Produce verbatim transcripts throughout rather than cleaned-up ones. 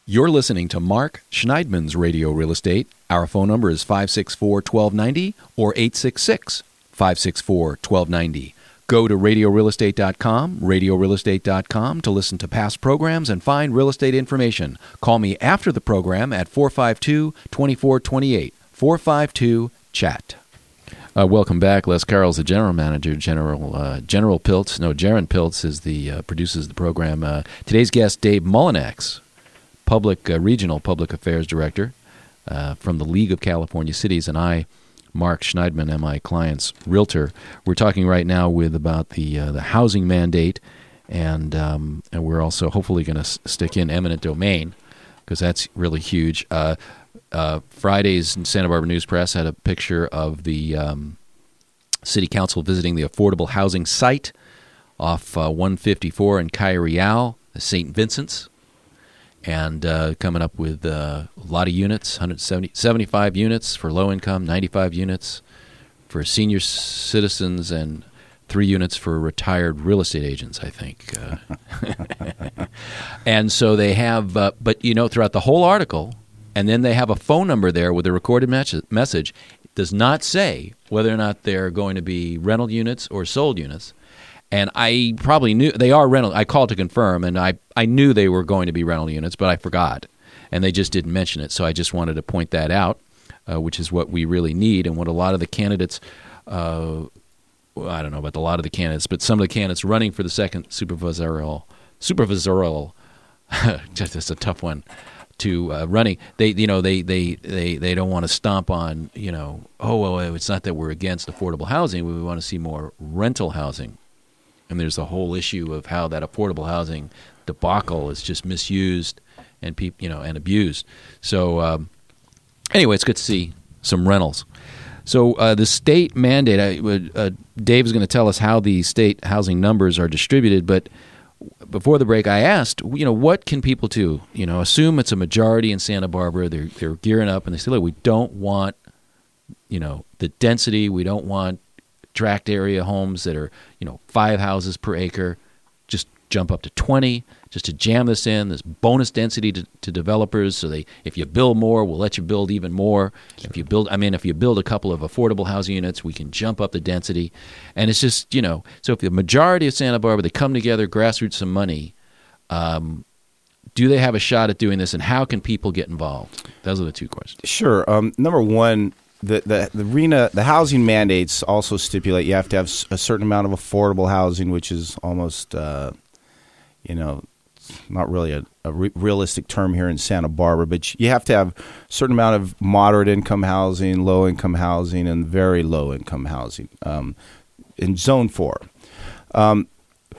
You're listening to Mark Schneidman's Radio Real Estate. Our phone number is five six four, one two nine zero or eight six six, five six four, one two nine zero. Go to radio real estate dot com, radio real estate dot com to listen to past programs and find real estate information. Call me after the program at four five two, two four two eight, four five two, chat. Uh, welcome back. Les Carroll's the general manager. General uh, General Piltz, no, Jaron Piltz is the uh, produces the program. Uh, today's guest, Dave Mullinax, public uh, regional public affairs director uh, from the League of California Cities, and I, Mark Schneidman, am my client's realtor. We're talking right now with about the uh, the housing mandate, and um, and we're also hopefully going to s- stick in eminent domain because that's really huge. Uh, uh, Friday's Santa Barbara News Press had a picture of the um, city council visiting the affordable housing site off uh, one fifty-four in Calle Real, Saint Vincent's, and uh, coming up with uh, a lot of units, one hundred seventy, seventy-five units for low income, ninety-five units for senior citizens, and three units for retired real estate agents, I think. Uh, and so they have, uh, but you know, throughout the whole article, and then they have a phone number there with a recorded mes- message. It does not say whether or not they're going to be rental units or sold units. And I probably knew they are rental. I called to confirm, and I, I knew they were going to be rental units, but I forgot, and they just didn't mention it. So I just wanted to point that out, uh, which is what we really need, and what a lot of the candidates, uh, well, I don't know about a lot of the candidates, but some of the candidates running for the second supervisorial, supervisorial, just a tough one, to uh, running. They, you know, they, they, they, they don't want to stomp on, you know, oh, well, it's not that we're against affordable housing. We want to see more rental housing. And there's a whole issue of how that affordable housing debacle is just misused and peop, you know, and abused. So um, anyway, it's good to see some rentals. So uh, the state mandate, I, uh, Dave is going to tell us how the state housing numbers are distributed. But before the break, I asked, you know, what can people do? You know, assume it's a majority in Santa Barbara. They're they're gearing up, and they say, look, we don't want, you know, the density. We don't want tract area homes that are, you know, five houses per acre. Just jump up to twenty, just to jam this in, this bonus density to, to developers. So they, if you build more, we'll let you build even more. Sure. If you build, I mean, if you build a couple of affordable housing units, we can jump up the density. And it's just, you know, so if the majority of Santa Barbara, they come together, grassroots some money, um, do they have a shot at doing this, and how can people get involved? Those are the two questions. Sure. Um, number one, The, the the R E N A, the housing mandates also stipulate you have to have a certain amount of affordable housing, which is almost, uh, you know, not really a, a re- realistic term here in Santa Barbara, but you have to have a certain amount of moderate income housing, low income housing, and very low income housing um, in Zone four. Um,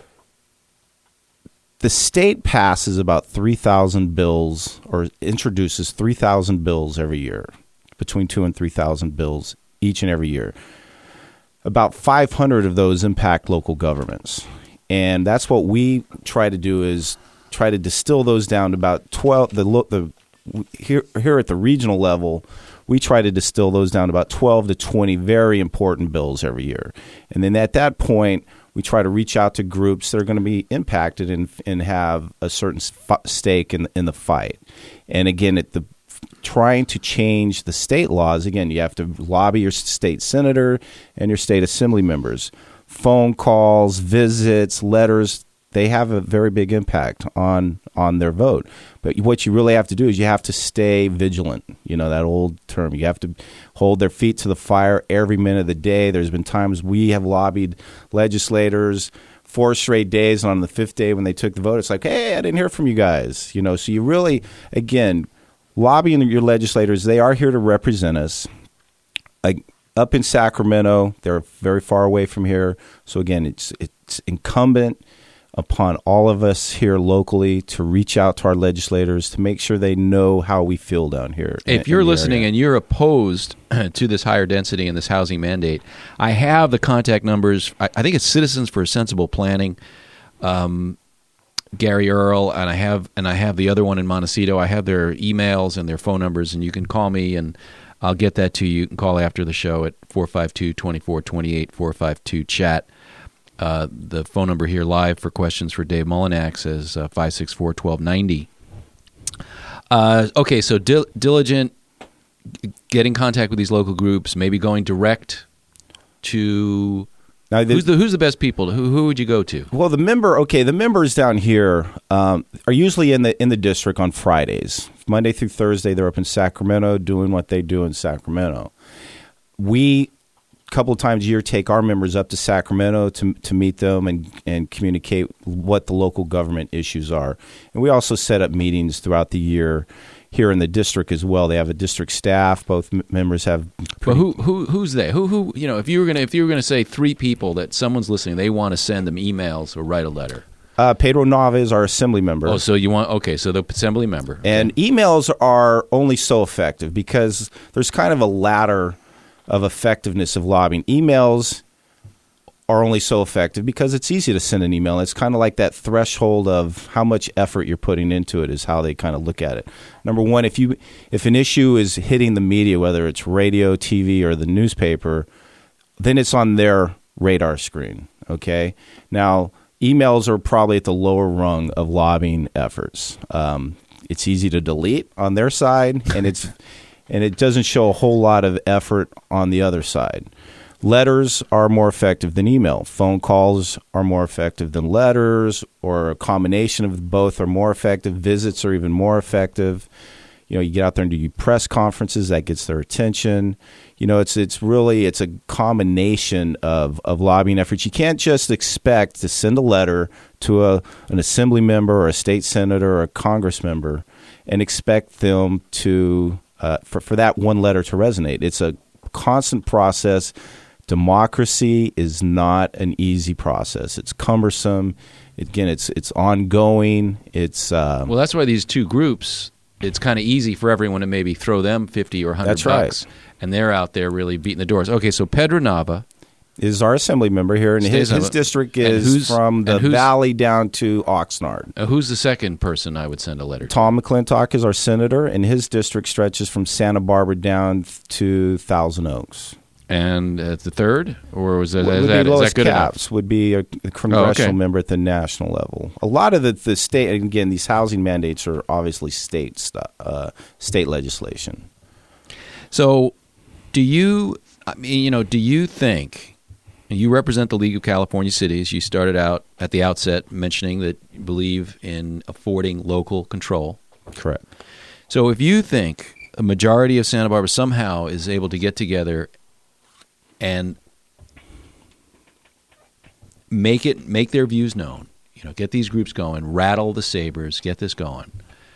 the state passes about three thousand bills, or introduces three thousand bills every year. Between two and three thousand bills each and every year. About five hundred of those impact local governments, and that's what we try to do is try to distill those down to about twelve. The the here here at the regional level, we try to distill those down to about twelve to twenty very important bills every year, and then at that point, we try to reach out to groups that are going to be impacted and and have a certain stake in in the fight. And again, at the trying to change the state laws, again, you have to lobby your state senator and your state assembly members. Phone calls, visits, letters, they have a very big impact on on their vote. But what you really have to do is you have to stay vigilant. You know, that old term. You have to hold their feet to the fire every minute of the day. There's been times we have lobbied legislators four straight days, and on the fifth day when they took the vote, it's like, hey, I didn't hear from you guys. You know, so you really, again, lobbying your legislators, they are here to represent us. Like, up in Sacramento, they're very far away from here. So again, it's it's incumbent upon all of us here locally to reach out to our legislators to make sure they know how we feel down here. If in, you're in listening area. And you're opposed to this higher density and this housing mandate, I have the contact numbers. I, I think it's Citizens for Sensible Planning. Um, Gary Earl, and I have and I have the other one in Montecito. I have their emails and their phone numbers, and you can call me, and I'll get that to you. You can call after the show at four five two, two four two eight, four five two, chat. Uh, the phone number here live for questions for Dave Mullinax is uh, five six four, one two nine zero. Uh, okay, so dil- diligent, getting in contact with these local groups, maybe going direct to now, the, who's the who's the best people? Who who would you go to? Well, the member, okay, the members down here um, are usually in the in the district on Fridays, Monday through Thursday. They're up in Sacramento doing what they do in Sacramento. We a couple of times a year take our members up to Sacramento to to meet them and and communicate what the local government issues are. And we also set up meetings throughout the year here in the district as well. They have a district staff. Both m- members have. But who who who's they? Who who you know? If you were gonna if you were gonna say three people that someone's listening, they want to send them emails or write a letter. Uh, Pedro Nava is our assembly member. Oh, so you want okay? So the assembly member. Okay. And emails are only so effective because there's kind of a ladder of effectiveness of lobbying. Emails are only so effective because it's easy to send an email. It's kind of like that threshold of how much effort you're putting into it is how they kind of look at it. Number one, if you if an issue is hitting the media, whether it's radio, T V, or the newspaper, then it's on their radar screen, okay? Now, emails are probably at the lower rung of lobbying efforts. Um, it's easy to delete on their side, and it's and it doesn't show a whole lot of effort on the other side. Letters are more effective than email. Phone calls are more effective than letters, or a combination of both are more effective. Visits are even more effective. You know, you get out there and do press conferences, that gets their attention. You know, it's it's really it's a combination of, of lobbying efforts. You can't just expect to send a letter to a an assembly member or a state senator or a Congress member and expect them to uh, for for that one letter to resonate. It's a constant process. Democracy is not an easy process. It's cumbersome. Again, it's it's ongoing. It's uh, well, that's why these two groups. It's kind of easy for everyone to maybe throw them fifty or hundred that's bucks, right. And they're out there really beating the doors. Okay, so Pedro Nava is our assembly member here, and his, his district is from the valley down to Oxnard. Uh, who's the second person I would send a letter to? Tom McClintock is our senator, and his district stretches from Santa Barbara down to Thousand Oaks. And uh, the third, or was that, well, is would that, be is Lois that good Capps enough? Would be a, a congressional oh, okay. member at the national level. A lot of the, the state, and again, these housing mandates are obviously state stuff, uh, state legislation. So, do you? I mean, you know, do you think you represent the League of California Cities? You started out at the outset mentioning that you believe in affording local control. Correct. So, if you think a majority of Santa Barbara somehow is able to get together and make it make their views known, you know, get these groups going, rattle the sabers, get this going.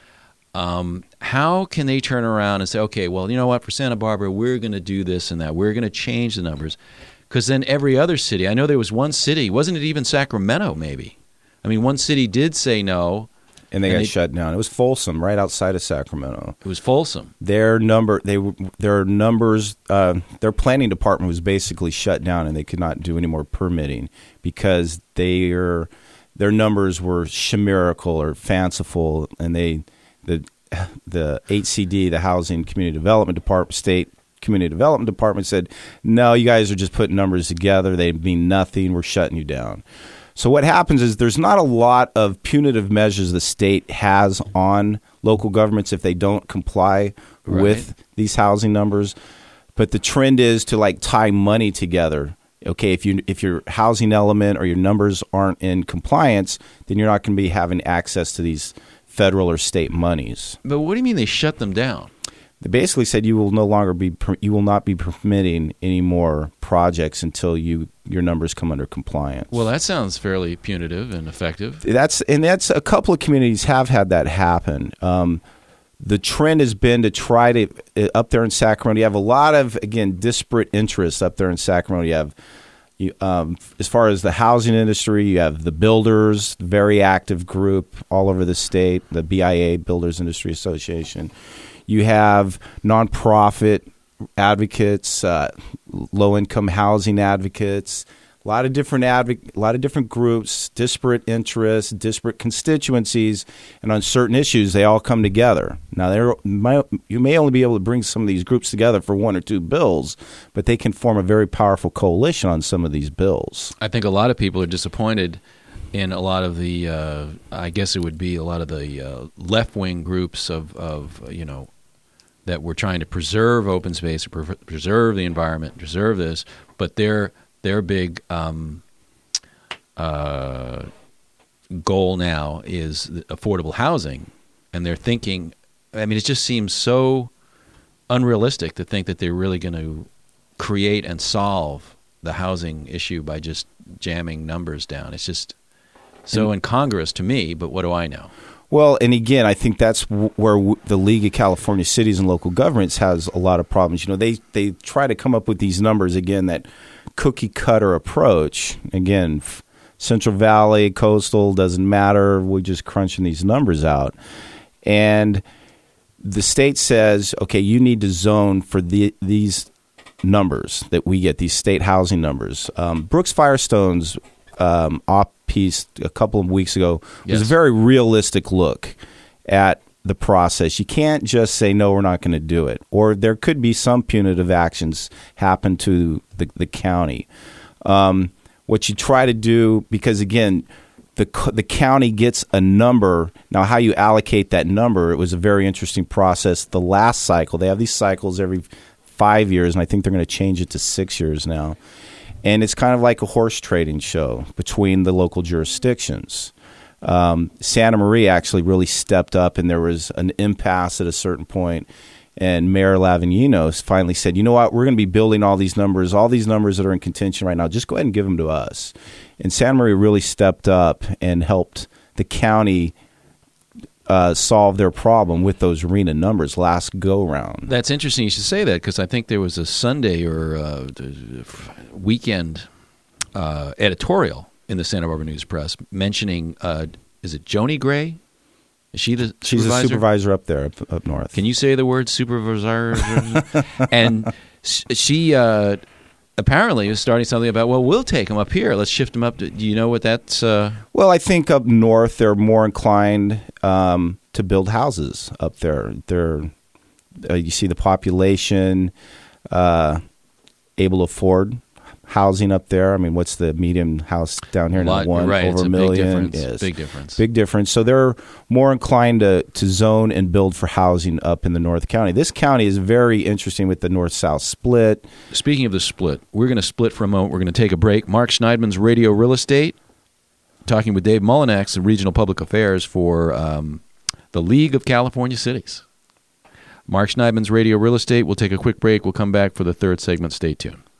Um, how can they turn around and say, okay, well, you know what, for Santa Barbara, we're going to do this and that. We're going to change the numbers. Because then every other city, I know there was one city, wasn't it even Sacramento maybe? I mean, one city did say no. And they and got they, shut down. It was Folsom, right outside of Sacramento. It was Folsom. Their number, they their numbers, uh, their planning department was basically shut down, and they could not do any more permitting because their their numbers were chimerical or fanciful, and they the the H C D, the Housing Community Development Department, State Community Development Department said, no, you guys are just putting numbers together. They mean nothing. We're shutting you down. So what happens is there's not a lot of punitive measures the state has on local governments if they don't comply right. with these housing numbers. But the trend is to like tie money together. Okay, if you if your housing element or your numbers aren't in compliance, then you're not going to be having access to these federal or state monies. But what do you mean they shut them down? They basically said you will no longer be you will not be permitting any more projects until you your numbers come under compliance. Well, that sounds fairly punitive and effective. That's and that's a couple of communities have had that happen. Um, the trend has been to try to up there in Sacramento. You have a lot of again disparate interests up there in Sacramento. You have you, um, as far as the housing industry, you have the builders, very active group all over the state, the B I A, Builders Industry Association. You have nonprofit advocates, uh, low-income housing advocates, a lot of different advo- a lot of different groups, disparate interests, disparate constituencies, and on certain issues, they all come together. Now, they're, you may only be able to bring some of these groups together for one or two bills, but they can form a very powerful coalition on some of these bills. I think a lot of people are disappointed in a lot of the, uh, I guess it would be a lot of the uh, left-wing groups of, of, you know, that were trying to preserve open space, pre- preserve the environment, preserve this, but their their big um, uh, goal now is affordable housing, and they're thinking, I mean, it just seems so unrealistic to think that they're really going to create and solve the housing issue by just jamming numbers down. It's just so incongruous to me, but what do I know? Well, and again, I think that's w- where w- the League of California Cities and Local Governments has a lot of problems. You know, they, they try to come up with these numbers, again, that cookie-cutter approach. Again, f- Central Valley, coastal, doesn't matter. We're just crunching these numbers out. And the state says, okay, you need to zone for the, these numbers that we get, these state housing numbers. Um, Brooks Firestone's um, op piece a couple of weeks ago was yes. a very realistic look at the process. You can't just say, no, we're not going to do it. Or there could be some punitive actions happen to the, the county. Um, what you try to do, because again, the the county gets a number. Now, how you allocate that number, it was a very interesting process. The last cycle, they have these cycles every five years, and I think they're going to change it to six years now. And it's kind of like a horse trading show between the local jurisdictions. Um, Santa Maria actually really stepped up, and there was an impasse at a certain point. And Mayor Lavignino finally said, you know what, we're going to be building all these numbers, all these numbers that are in contention right now, just go ahead and give them to us. And Santa Maria really stepped up and helped the county uh, solve their problem with those arena numbers last go-round. That's interesting you should say that, because I think there was a Sunday or uh, weekend uh, editorial in the Santa Barbara News Press mentioning, uh, is it Joni Gray? Is she the She's supervisor? a supervisor up there, up, up north. Can you say the word supervisor? And she uh, apparently was starting something about, well, we'll take them up here. Let's shift them up. To, do you know what that's? Uh... Well, I think up north they're more inclined um, to build houses up there. They're uh, you see the population uh, able to afford housing up there. I mean, what's the median house down here? Lot, One right, over it's a a million. Big difference. Yes. Big difference. Big difference. So they're more inclined to, to zone and build for housing up in the North County. This county is very interesting with the north-south split. Speaking of the split, we're going to split for a moment. We're going to take a break. Mark Schneidman's Radio Real Estate, talking with Dave Mullinax, the Regional Public Affairs for um, the League of California Cities. Mark Schneidman's Radio Real Estate. We'll take a quick break. We'll come back for the third segment. Stay tuned.